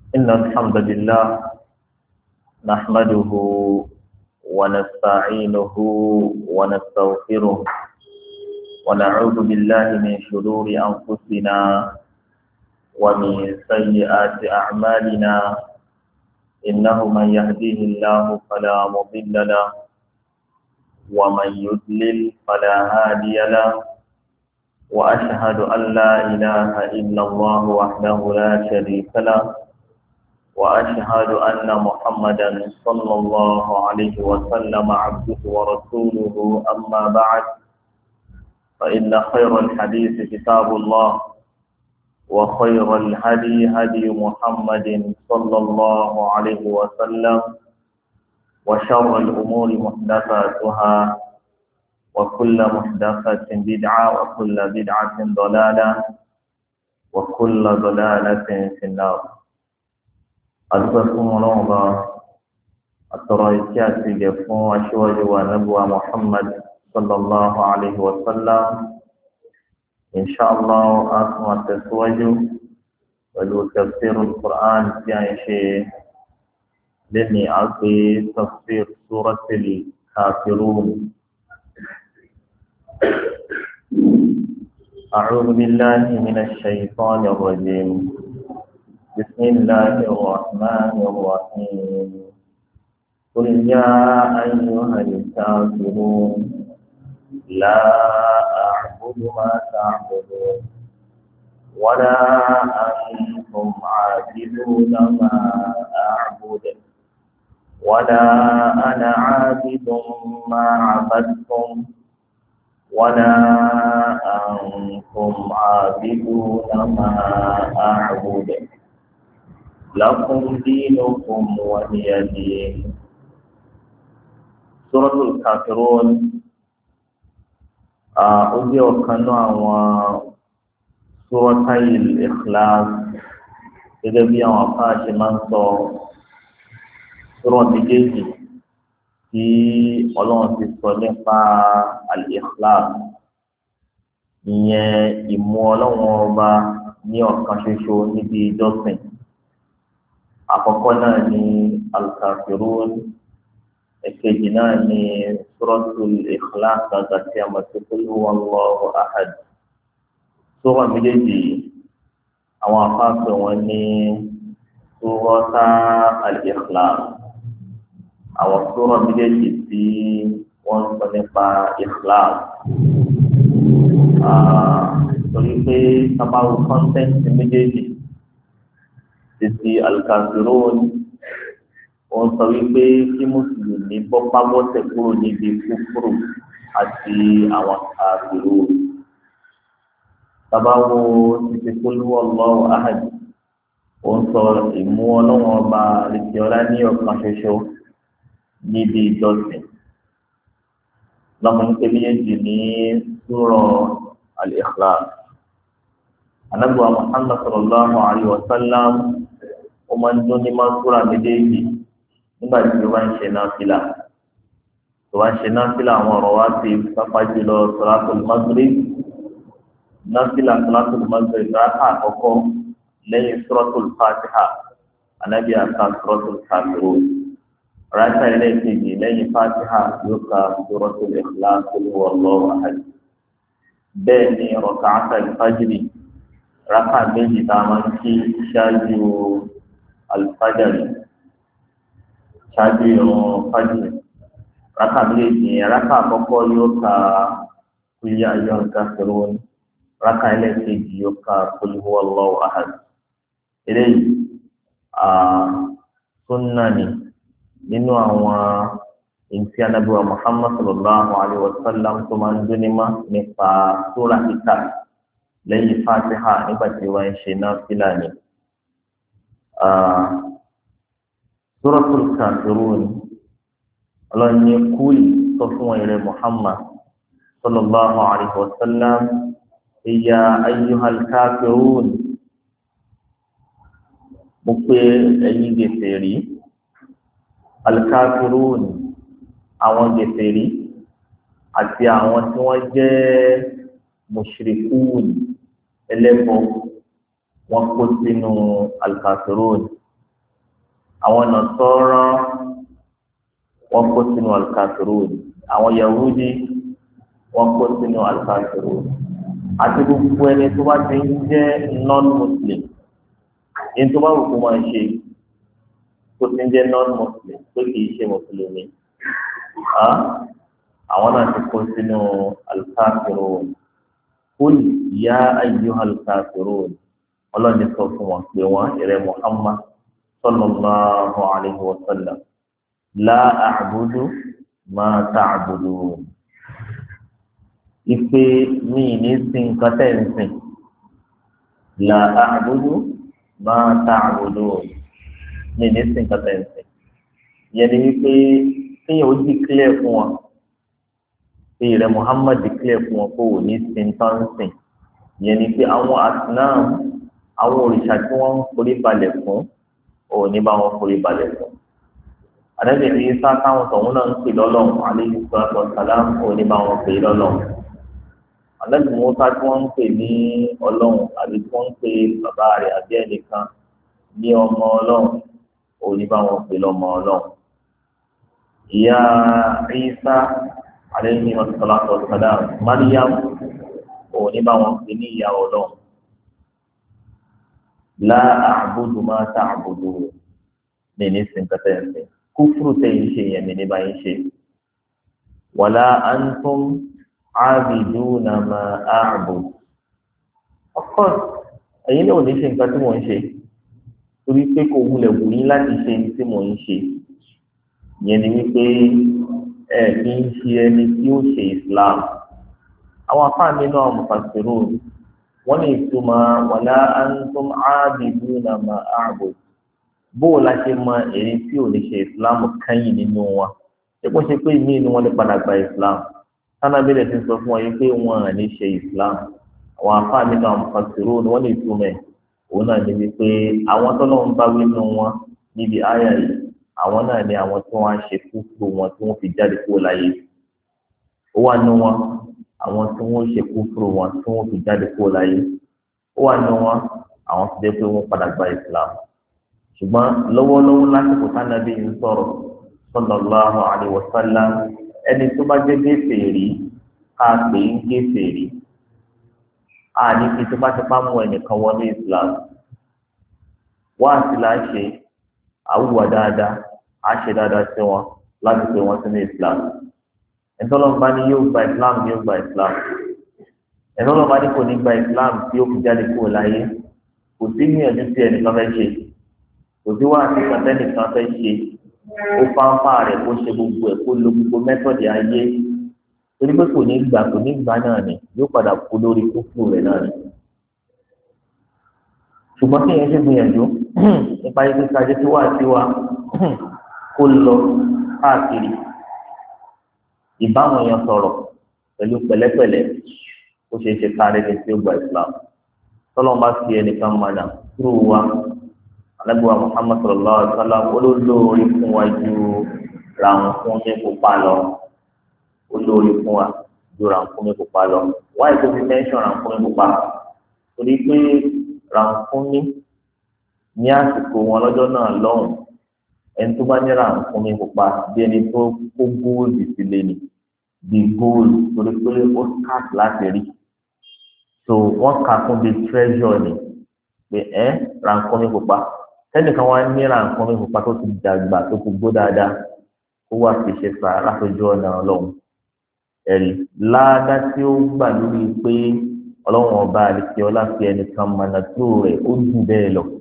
إن الحمد لله نحمده ونستعينه ونستغفره ونعوذ بالله من شرور أنفسنا ومن سيئات أعمالنا إنه من يهديه الله فلا مضل له ومن يضلل فلا هادي له وأشهد أن لا إله إلا الله وحده لا شريك له وأشهد أن محمدا صلى الله عليه وسلم عبده ورسوله أما بعد فإن خير الحديث كتاب الله وخير الهدي هدي محمد صلى الله عليه وسلم وشر الأمور محدثاتها وكل محدثة بدعة وكل بدعة ضلالة وكل ضلالة في النار. أذكركم الله الترايكات جفون أشواج ونبوة محمد صلى الله عليه وسلم إن شاء الله أسمع تسواج ولو تفسير القرآن في شيء لني أقي تفسير سورة الكافرون. أعوذ بالله من الشيطان الرجيم بسم الله الرحمن الرحيم قل يا أيها الكافرون لا أعبد ما تعبدون ولا أنتم عابدون ما أعبد ولا أنا عابد ما عبدتم ولا أنتم عابدون ما أعبد لكم دينكم ولي دين. سورة الكافرون أودي وكانوا سورة الإخلاص إذا بيان وفاش منصو سورة الجيش tí ọlọ́run ti sọ nípa al-ikhlas ìyẹn ìmú ọlọ́run ọba ní ọ̀kan ṣoṣo níbi ìjọsìn. Àkọ́kọ́ náà ni al-kafirun, èkejì náà ni suratul ikhlas àti qul huwallahu ahad. Sura méjèèjì àwọn afáàfẹ́ wọn ní surata al-ikhlas. Àwọn sura méjèèjì tí wọ́n sọ nípa ikhlas. Torí pé sábàwò kọ́ńtẹ́ǹtì méjèèjì títí al-kafirun wọ́n sọ wípé kí mùsùlùmí bọ́ pábọ́sẹ̀ kúrò níbi kúfúrú àti àwọn kafirun. Sábàwò títí qul huwallahu ahad wọ́n sọ ìmú ọlọ́wọ́n ọba àlejòọlá ní ọ̀kan ṣoṣo níbi ìjọsìn. Lọ́mọ méjèèjì ní sura al-ikhlas. Ànábì wa Muhammad sallallahu alayhi wa sallam ó máa ń dún ní máa sura méjèèjì nígbà tí ó bá ń ṣe náfìlà. Tó bá ń ṣe náfìlà àwọn ọ̀rọ̀ wá sí pápá jùlọ salatul maghrib. Náfìlà salatul maghrib rákà àkọ́kọ́ lẹ́yìn suratul fatiha. Ànábì àka suratul kafirun. Rákà ẹlẹ́ẹ̀kejì lẹ́yìn fatiha yóò ka suratul ikhlas qul huwallahu ahad. Bẹ́ẹ̀ ni rak'ata al-fajri, rákà méjì tá a máa ń kí ṣáájú al-fajri, ṣáájú ìrun fajri. Rákà méjì yẹn, rákà àkọ́kọ́ yóò ka qul ya ayyuhal kafirun, rákà ẹlẹ́ẹ̀kejì yóò ka qul huwallahu ahad. Eléyìí sunna ni nínú àwọn ìntí anábíwá Muhammad sallallahu alayhi wa sallam tó máa ń dúnímọ̀ nípa sura kíkà lẹ́yìn fatiha nígbà tí wọ́n ń ṣe náfìlà ni. Suratul kafirun ọlọ́ni kúlì sọ fún ẹ̀rẹ́ Muhammad sallallahu alayhi wa sallam ya ayyuhal kafirun mo pé ẹ̀yin gèsè rí. Al-kafirun àwọn gèfèrí àti àwọn tí wọ́n jẹ́ mushrikun ẹlẹ́bọ wọ́n kó sínú al-kafirun àwọn Nasara wọ́n kó sínú al-kafirun, àwọn Yahudi wọ́n kó sínú al-kafirun, àti gbogbo ẹni tó bá ti ń jẹ́ non-muslim ní tó bá wù kó máa ṣe tó ti ń jẹ́ non-muslim tó kì í ṣe mùsùlùmí àwọn náà ti kó sínú al-kafirun. Qul ya ayyuhal kafirun, ọlọ́ni sọ fún wọn pé wọ́n ìrẹ́ Muhammad sallallahu alayhi wa sallam, la a'budu ma ta'budun, ìpè mi ní sin nǹkan tẹ́ ń sìn, la a'budu ma ta'budun, mi ní sin nǹkan tẹ́ ń sìn. Yẹn ni wípé kéèyàn ó declare fún wọn pé ìrẹ́ Muhammad declare fún wọn kó o ní sin tán sìn. Yẹn ni pé àwọn asnam, àwọn òrìṣà tí wọ́n ń forí balẹ̀ fún ò ní bá wọn forí balẹ̀ fún. Ànábì Ìsá táwọn tọ̀hún náà ń pè lọ́lọ́run alayhi salatu wa salam ò ní bá wọn pè lọ́lọ́run. Ànábì Mùsá tí wọ́n ń pè ní ọlọ́run àbí tí wọ́n ń pè bàbá rẹ̀ àbí ẹnìkan ní ọmọ ọlọ́run ò ní bá wọn pè lọ́mọ ọlọ́run. Ìyá Ìsá alayhi salatu wa salam, Maryam ò ní bá wọn pè ní ìyá ọlọ́run. La a'budu ma ta'budun, mi ní sin kẹtẹ ẹsẹ kúfúrú tẹ̀yìn ṣe yẹn mi ní báyìí ṣe. Wala antum abiduna ma a'bud, of course ẹ̀yin náà ò ní ṣe nǹkan tí mò ń ṣe torí pé kò wulẹ̀ wù yín láti ṣe tí mò ń ṣe. Yẹn ni wípé ẹ kì í ṣe ẹni tí ó ṣe Islam. Àwọn afáàmì náà mufassirun wọ́n ní ìtumọ̀ wala antum abiduna ma a'bud, bó la ṣe mọ èyí tí ò ní ṣe Islam kẹ́yìn nínú wọn. Ṣé ṣe pé ìmí inú wọn lè padà gba Islam? Sánábìlẹ̀ ti sọ fún wọn yìí pé wọn à ní ṣe Islam. Àwọn afáàmì náà mufassirun wọ́n ní ìtumọ̀ òun náà ní wípé àwọn tó lọ́n bá wí nínú wọn níbi àyà yìí, àwọn náà ní àwọn tí wọ́n á ṣe kúkú wọn tí wọ́n fi jáde kúrò láyé. Ó wà nínú wọn àwọn tí wọ́n ṣe kúfúrú wọn tí wọ́n fi jáde kúrò láyé. Ó wà nínú wọn àwọn tí jẹ́ pé wọ́n padà gba Islam. Ṣùgbọ́n lọ́wọ́lọ́wọ́ lásìkò tánàbí ń sọ̀rọ̀ sallallahu alaihi wasallam, ẹni tó bá jẹ́ gèfèrí ká pè ń gèfèrí. Àní kí tó bá ti pa mú ẹnìkan wọlé Islam, wá sí là ń ṣe àwùwà dáadáa, á ṣe dáadáa sí wọn láti pè wọ́n sínú Islam. Ẹ̀tọ́lọ́mọba ni yóò gba Islam ni yóò gba Islam. Ẹ̀tọ́lọ́mọba ni kò ní gba Islam tí yóò fi jáde kúrò láyé. Kò sí gbìyànjú tí ẹnìkan fẹ́ ṣe, kò sí wá sí kàtẹ́nìkan fẹ́ ṣe, ó fáńfà rẹ̀ kó ṣe gbogbo ẹ̀ kó lo gbogbo mẹ́tọ̀dì ayé. Torí pé kò ní gbà náà ni yóò padà kú lórí kúkú rẹ̀ náà ni. Ṣùgbọ́n kí ẹ̀yẹ́ ṣe gbìyànjú nípa ibi kájẹ́ tí wà sí wa kó lọ káàkiri ìbáwọn èèyàn sọ̀rọ̀ pẹ̀lú pẹ̀lẹ́pẹ̀lẹ́ ó ṣe é ṣe kárí ní tí ó gba Islam. Tọ́lọ́n bá fi ẹnìkan mọ̀nà kúrò wa, alágbèwà Muhammad sallallahu alaihi wasallam olólórí fún wa ju ràǹkúnmí pupa lọ, olórí fún wa ju ràǹkúnmí pupa lọ. Wáyé tó fi mẹ́ńsọ̀n ràǹkúnmí pupa torí pé ràǹkúnmí ní àsìkò wọn lọ́jọ́ náà lọ́hùn, ẹni tó bá ní ràǹkúnmí pupa bí ẹni tó kó góòlù sílé ni, bí góòlù torí pé ó kàt láti rí. So wọ́n kà fún bí treasure ni pé ràǹkúnmí pupa. Tẹ́nìkan wá ní ràǹkúnmí pupa tó ti dàgbà tó ti gbó dáadáa ó wà fi ṣe fà látọjú ọ̀nà ọlọ́run. Ẹ̀rí láàdá tí ó gbà lórí pé ọlọ́run ọba àdìsí ọlá fi ẹnìkan mọ̀nà tó rẹ̀ ó jù bẹ́ẹ̀ lọ.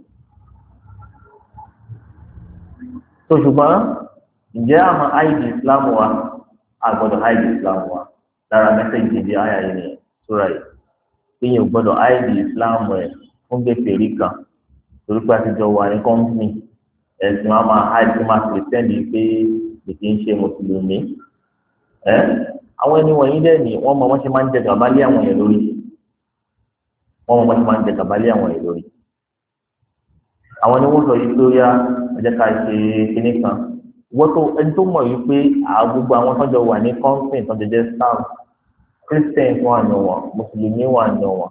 So ṣùgbọ́n ǹjẹ́ àmọ́ àìdí Islam wa àgbọ̀dọ̀ àìdí Islam wa lára mẹ́sẹ̀jì ìdí àyà yìí ni sóra yìí. Kéèyàn gbọ́dọ̀ àìdí Islam rẹ̀ fún gbèsè rí kan torí pé àtijọ́ wà ní kọ́ńtínì ẹ̀sìn wa máa àìdí máa pèsèǹdì pé kì í ṣe mùsùlùmí. Àwọn ẹni wọ̀nyí dẹ̀ ni wọ́n mọ wọ́n ṣe máa ń jẹ gàba lé àwọn yẹn lórí. Wọ́n mọ wọ́n ṣe máa ń jẹ gàba lé àwọn yẹn lórí. Àwọn ni wọ́n sọ yìí pé ó yá ẹ̀jẹ̀ ká ṣe kinní kan. Wọ́n tó ẹni tó mọ̀ yìí pé gbogbo àwọn tọ́jọ́ wà ní kọ́ńtínì tọ́jọ́ jẹ́ staff, Christian wà nù wọn, mùsùlùmí wà nù wọn.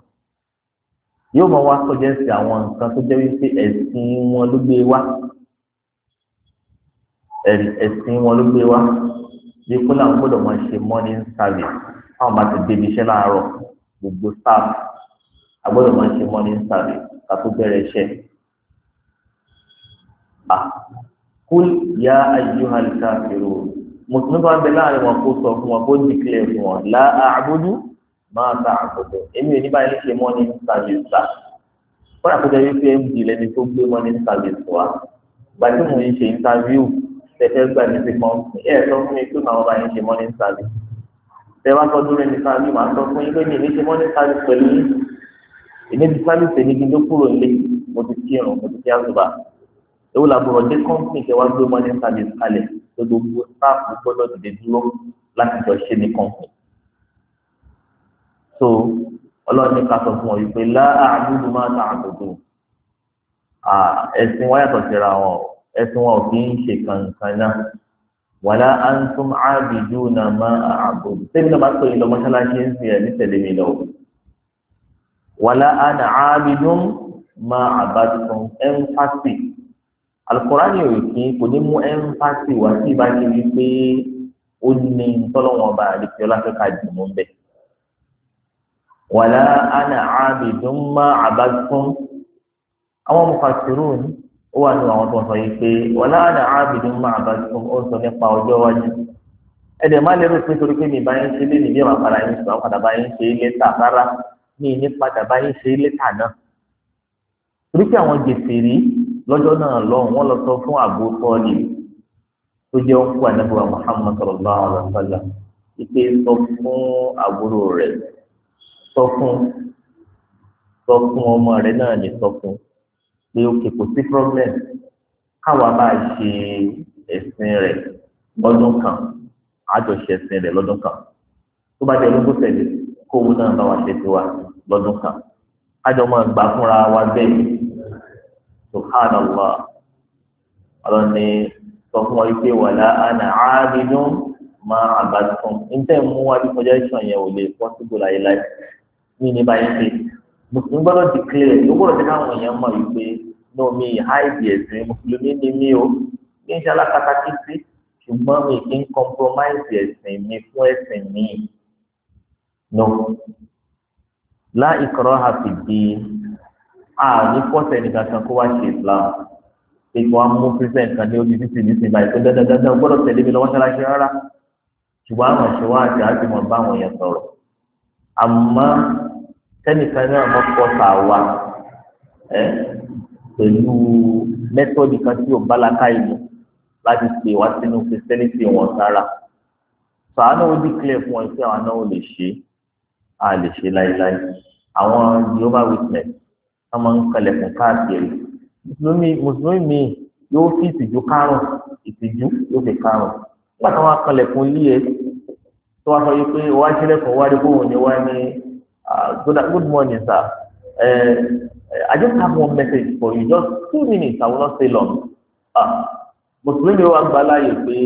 Yóò máa wá sọ́jẹ́sì àwọn nǹkan tó jẹ́ wípé ẹ̀sìn wọn ló gbé wá. ẹ̀sìn wọn ló gbé wá bí kó làwọn gbọ́dọ̀ máa ṣe morning service táwọn bá ti débi iṣẹ́ láàárọ̀ gbogbo staff agbọ́dọ̀ máa ṣe morning service ká tó bẹ̀rẹ̀ iṣẹ́. kul ya ayyuhal kafirun mùsùlùmí tó ń bẹ láàrin wọn kó sọ fún wọn kó dìklẹ̀ fún wọn la a'budu ma ta'budun èmi ò ní báyìí ṣe morning service ta wọ́n àkójọ wípé md lẹni tó gbé morning service wa gbàtí mo ń ṣe interview tẹ̀tẹ̀ gbà ní ti kọ́ńtì sọ fún mi pé màá bá yín ṣe morning service tẹ wá sọ dúró ní sáà bí màá sọ fún yín pé mi ní ṣe morning service pẹ̀lú yín èmi ti service èmi kí n tó kúrò nílé mo ti kírun mo ti kí àzùbà ewu làbúrò dé kọ́ńtì kẹ wá gbé morning service kalẹ̀ tó gbogbo staff gbọ́dọ̀ dìde dúró láti jọ ṣe ní kọ́ńtì. so ọlọ́run ní ká sọ fún wọn wípé la a'budu ma ta'budun ẹ̀sìn wọn yàtọ̀ síra wọn ẹ̀sìn wọn ò kì í ṣe kankan náà wàlá antum abiduna ma a'budu sẹ́mi náà bá pè é lọ mọ́ṣáláṣí ń sìn ẹ̀ ní tẹ̀lé mi lọ wàlá ana abidun ma abadtum ẹ́ńfàsì alukurani ò kí kò ní mú ẹ́ńfàsì wá sí ìbáṣe wípé ó ní tọ́lọ́wọ́n ọba àdìsí ọláfẹ́ká dìbò ń bẹ̀ wàlá ana abidun ma abadtum àwọn mufassirun ó wà ní àwọn tó ń sọ yìí pé wàlá ana abidun ma abadtum ó sọ nípa ọjọ́ iwájú ẹ̀dẹ̀ má lérò pé torí pé mi bá yín ṣe lé nìyí àwọn padà yín sọ àwọn padà bá yín ṣe lẹ́tà rárá ní ní padà bá yín ṣe lẹ́tà náà torí pé àwọn gèsèrí lọ́jọ́ náà lọ́hùn wọ́n lọ sọ fún Abu Talib tó jẹ́ òkú ànábì wa Muhammad sallallahu alaihi wa sallam ìpè sọ fún àbúrò rẹ̀ sọ fún ọmọ rẹ̀ náà ní sọ fún pé òkè kò sí problem káwa bá ṣe ẹ̀sìn rẹ̀ lọ́dún kan àjọṣe ẹ̀sìn rẹ̀ lọ́dún kan tó bá jẹ́ olóńgbò tẹ̀lé kówó náà bá wa ṣe tiwa lọ́dún kan àjọ máa gbà fúnra wa bẹ́ẹ̀ subhanallah ọlọ́ni sọ fún wa wípé wàlá ana abidun ma abadtum níta mú wa bí kọjá ìṣàn yẹn ò lè possible láyéláyé ní ní báyìí pé mùsùlùmí gbọ́dọ̀ declare ló gbọ́dọ̀ tẹ káwọn èèyàn mọ̀ wípé no mi hide ẹ̀sìn mùsùlùmí ni mí o ní ìṣe alákatakí sí ṣùgbọ́n mi kì í compromise ẹ̀sìn mi fún ẹ̀sìn mi no la ikraha fi din ní fọ́sẹ̀ nìkan kan kó wá ṣe Islam pé kí wọ́n mú christian kan ní ojú títì nísìnyí báyìí tó dandandandan gbọ́dọ̀ tẹ̀lé mi lọ́wọ́ ṣáláṣí rárá ṣùgbọ́n àwọn ìṣòwò àti àjùmọ̀ bá àwọn èèyàn sọ̀rọ̀ àmọ́ sẹ́nìkan náà mọ́ pọ́tà wa pẹ̀lú mẹ́tọ́dì kan tí ò bá láká ìlú láti pè wá sínú christianity wọn sára sọ àwọn náà ó declare fún wọn pé àwọn náà ò lè ṣe à lè ṣe láéláé àwọn Jehovah Witness wọ́n máa ń kalẹ̀kùn káàkiri mùsùlùmí mi yóò fi ìtìjú kárùn ìtìjú yóò fi kárùn nígbà tí wọ́n kalẹ̀kùn lé ẹ tó wá sọ yìí pé wọ́n á ṣílẹ̀kùn wá rí bóun ni wọ́n ní good morning sir I just have one message for you just 2 minutes I will not stay long mùsùlùmí wa gba láàyè pé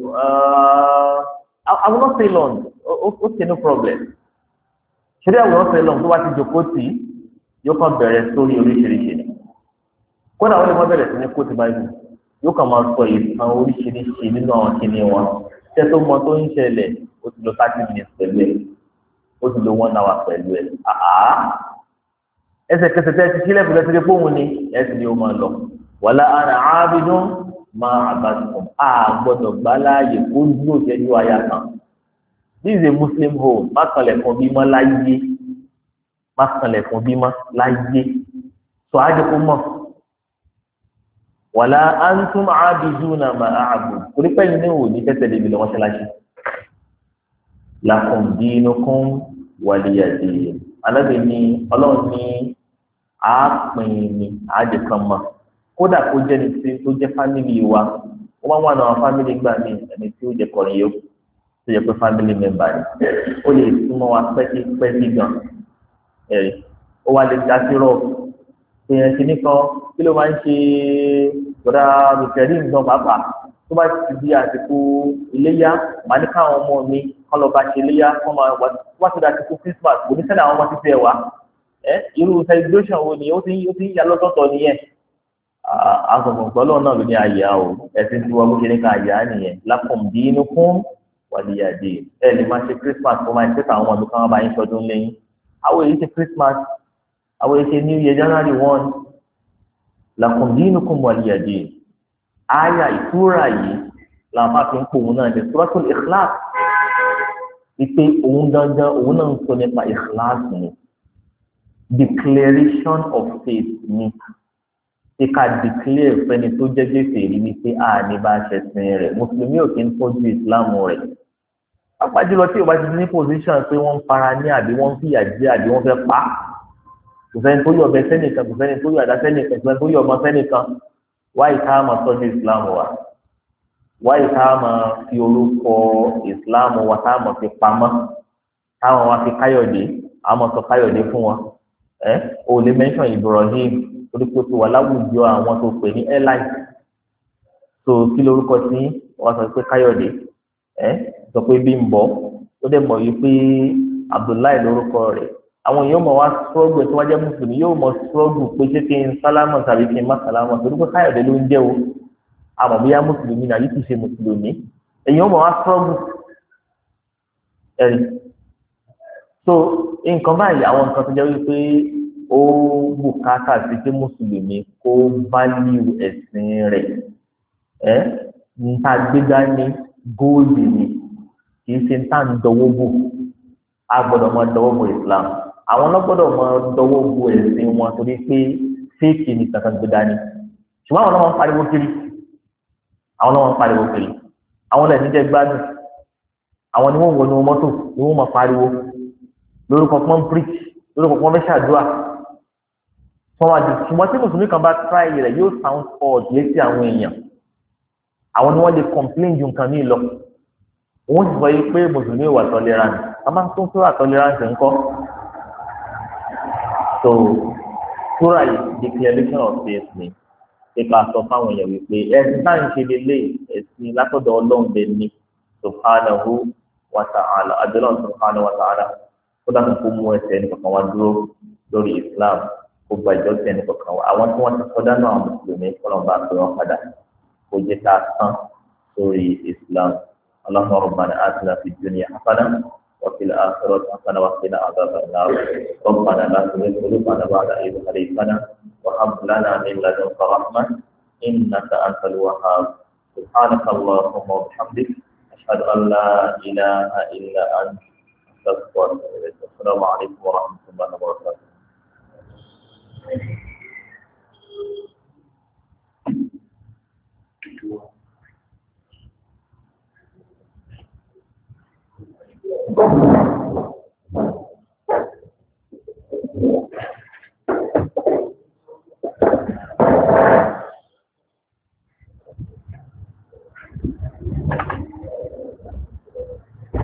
I will not stay long okay no problem ṣé I will not stay long tó wá ti jòkó tì í yóò kàn bẹ̀rẹ̀ sórí oríṣiríṣi ni kódà wọ́n lè má bẹ̀rẹ̀ sí ní kóòtù báyìí yóò kàn máa sọ ìtàn oríṣiríṣi nínú àwọn kìnìún wọn tẹ́ tó mọ tó ń ṣẹlẹ̀ ó ti lò 30 minutes pẹ̀lú ẹ̀ ó ti lò 1 hour pẹ̀lú ẹ̀ ẹsẹ̀kẹsẹ̀ tẹ́ ti sílẹ̀ fúnlẹ̀ sílẹ̀ fóun ni ẹ̀ sì ni ó máa lọ wàlá ana abidun ma abadtum gbọ́dọ̀ gbá láàyè kó yóò jẹ́jú aya kan this is a Muslim home má kalẹ̀ kan bí mọ́ láyé má kanlẹ̀ fún bímọ láyé sọ àdìkú mọ̀ wàlá antum abiduna ma a'budu torí pé ní òní tẹ́tẹ̀ débi lọ́wọ́ ṣẹláṣí lakum dinukum waliya din alábẹ ní ọlọ́run ní àápìn ní àdìkan mọ̀ kódà kó jẹ́ ní tí tó jẹ́ fámìlì wa wọ́n wà náà fámìlì gbà mí ẹni tí ó jẹ́ kọrin yó tó jẹ́ pé fámìlì mẹ́mbà ni ó lè súnmọ́ wa pẹ́kí gan ó wá lè dá sí rọ èèyàn kìíní kan kí ló máa ń ṣe gbọdá lùtẹ̀rí nǹkan pàápàá tó bá ti di àsìkò iléyá màá ní káwọn ọmọ mi kọ́ lọ bá ṣe iléyá kọ́ máa wá sí àsìkò Christmas kò ní sẹ́ni àwọn ọmọ títí ẹ̀ wá irú celebration wo ni ó ti ń ya lọ́tọ̀ọ̀tọ̀ nìyẹn asọ̀fún pẹ̀lú ọ̀nà ló ní àyà o ẹ̀sìn tí wọ́n mú kiri ká àyà nìyẹn lakum dinukum waliya din ẹ̀ lè máa ṣe Christmas kó máa ṣe káwọn ọmọdé kan bá yín sọdún lẹ́yìn àwọn èyí ṣe Christmas àwọn èyí ṣe New Year January 1 lakum dinukum waliya din àyà ìtura yìí làwọn máa fi ń pò òun náà ní Suratul Ikhlas ìpè òun gangan òun náà ń sọ nípa Ikhlas ni declaration of faith ni ká declare fẹ́ni tó jẹ́ gbèsè rí wípé a ní bá ṣe sin rẹ̀ mùsùlùmí ò kí ń tọ́jú ìsìláàmù rẹ̀ apájùlọ tí o bá ti ní position pé wọ́n ń fara ní àbí wọ́n ń fìyà jẹ àbí wọ́n fẹ́ pa kò sẹ́ni tó yọ ọbẹ̀ sẹ́nìkan kò sẹ́ni tó yọ àdá sẹ́nìkan kò sẹ́ni tó yọ ọmọ sẹ́nìkan wáyé ká máa tọ́jú ìsìláàmù wa wáyé ká máa fi orúkọ ìsìláàmù wa ká máa fi pamọ́ táwọn wa fi káyọ̀dé àwọn sọ káyọ̀dé fún wọn ò lè mention Ibrahim torí pé tó wà láwùjọ àwọn tó pè ní airline tó kí lórúkọ tí wọ́n sọ pé káyọ̀dé sọ pé Bímbọ́ ó dẹ̀ mọ̀ yìí pé Abdullahi lórúkọ rẹ̀ àwọn èèyàn mọ̀ wá struggle tí wọ́n jẹ́ mùsùlùmí yóò mọ̀ struggle pé ṣé kí n sálámọ̀ tàbí kí n má sálámọ̀ torí pé káyọ̀dé ló ń jẹ́ o àmọ́ bóyá mùsùlùmí náà yìí kì í ṣe mùsùlùmí èèyàn mọ̀ wá struggle ẹ̀rí so nǹkan báyìí àwọn nǹkan tó jẹ́ wípé ó bùkátà sí pé mùsùlùmí kó value ẹ̀sìn rẹ̀ nta gbégbá ní góòlù ni kì í ṣe nta ń dọwọ́ bò a gbọ́dọ̀ máa dọwọ́ bò Islam àwọn náà gbọ́dọ̀ máa dọwọ́ bò ẹ̀sìn wọn torí pé fíìkì ní kankan gbégbá ní ṣùgbọ́n àwọn náà wọ́n pariwo kiri àwọn náà wọ́n pariwo kiri àwọn náà níjẹ́ gbádùn àwọn ni wọ́n wọnú mọ́tò ni wọ́n máa pariwo lórúkọ pọ́n preach lórúkọ pọ́n fẹ́ ṣàdúrà ṣùgbọ́n tí mùsùlùmí kan bá try rẹ̀ yóò sound odd létí àwọn èèyàn àwọn ni wọ́n lè complain ju nǹkan míì lọ wọ́n sì sọ yìí pé mùsùlùmí wà tolerant a máa ń tún sóra tolerance ńkọ́ so sóra yìí declaration of faith ni pípa sọ fáwọn èèyàn wípé ẹ̀sìn náà ń ṣe lélẹ̀ ẹ̀sìn látọ̀dọ̀ Ọlọ́run bẹ́ẹ̀ ni subhanahu wa ta'ala adúlọ̀ subhanahu wa ta'ala kó dàtún kó mú ẹsẹ̀ ẹnì kankan wá dúró lórí Islam kó gba ìjọsìn ẹnì kankan wá àwọn tí wọ́n ti kọjá náà àwọn mùsùlùmí kọ́nà bá pè wọ́n padà kó jẹ́ ká tán sórí Islam Allahumma rabbana atina fid dunya hasana wa fil akhirati hasana wa qina adhaban nar rabbana la tuzigh qulubana ba'da idh hadaytana wa hab lana min ladunka rahmah innaka antal wahhab subhanaka Allahumma wa bihamdik ashhadu an la ilaha illa anta astaghfiruka wa atubu ilayk assalamu alaykum wa rahmatullahi wa barakatuh. Thank you.